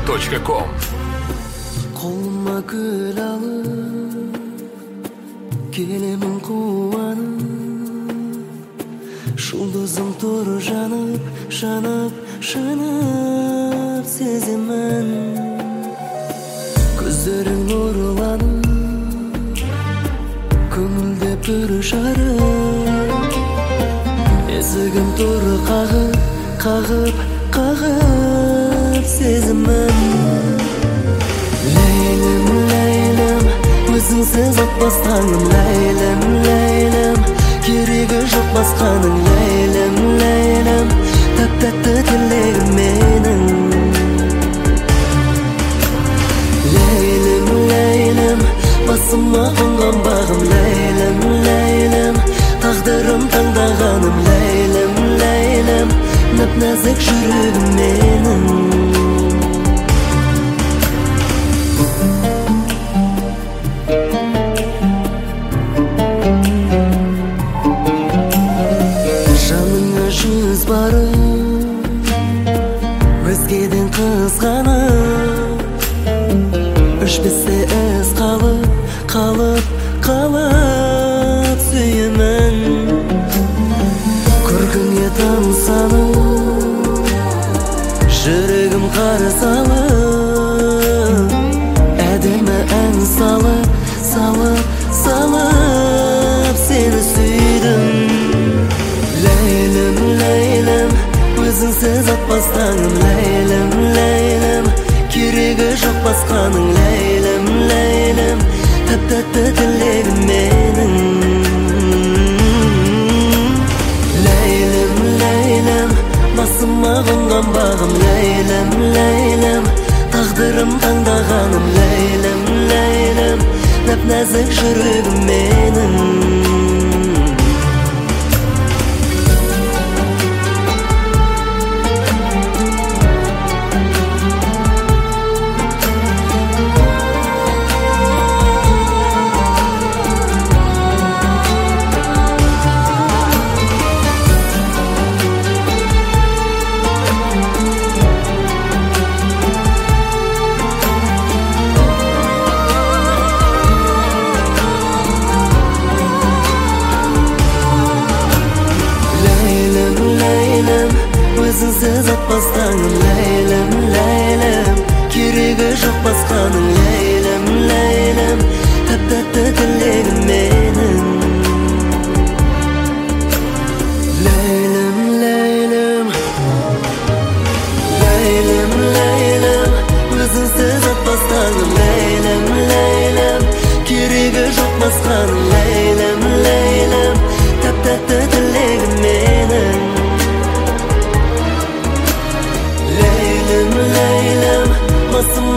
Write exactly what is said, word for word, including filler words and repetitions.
точка ком. Қолыма гүл алып келемін қуанып, жұлдызым тұр жанып, жанып, жанып сеземін. Көздерің нұрланып, көңілде бір жарық, есігім тұр қағып, қағып, қағып сезімін. Ләйлім, ләйлім, өзіңсіз атпас таңым. Ләйлім, ләйлім, керегі жоқ басқаның. Ләйлім, ләйлім, тәп-тәтті тілегім менің. Ләйлім, ләйлім, басыма қонған бағым. Ләйлім, ләйлім, тағдырым таңдағаным. Ләйлім, ләйлім, нәп-нәзік жүрегім менің. Жаныңа жүз барып, өзгеден қызғанып, өшпесе із қалып, қалып, қалып сүйемін. Көркіңе тамсанып, жүрегім қарс алып, әдемі ән салып, салып, салып сені сүйдім. Ләйлім, ләйлім, өзіңсіз атпас таңым. Ләйлім, ләйлім, керегі жоқ басқаның. Ләйлім, ләйлім, тәп-тәтті тілегім менің. Ләйлім, ләйлім, басыма қонған бағым. Ләйлім, ләйлім, тағдырым таңдағаным. Ләйлім, ләйлім, нәп-нәзік жүрегім менің. Өзіңсіз атпас таңым. Ләйлім, ләйлім, керегі жоқ басқаның. Ләйлім, ләйлім, тәп-тәтті тілегім менің. Ләйлім, ләйлім, ләйлім, ләйлім, өзіңсіз атпас таңым. Ләйлім, ләйлім, керегі жоқ басқаның. Ләйлім, ләйлім, тәп-тәтті тілегім менің. Ләйлім, ләйлім, басым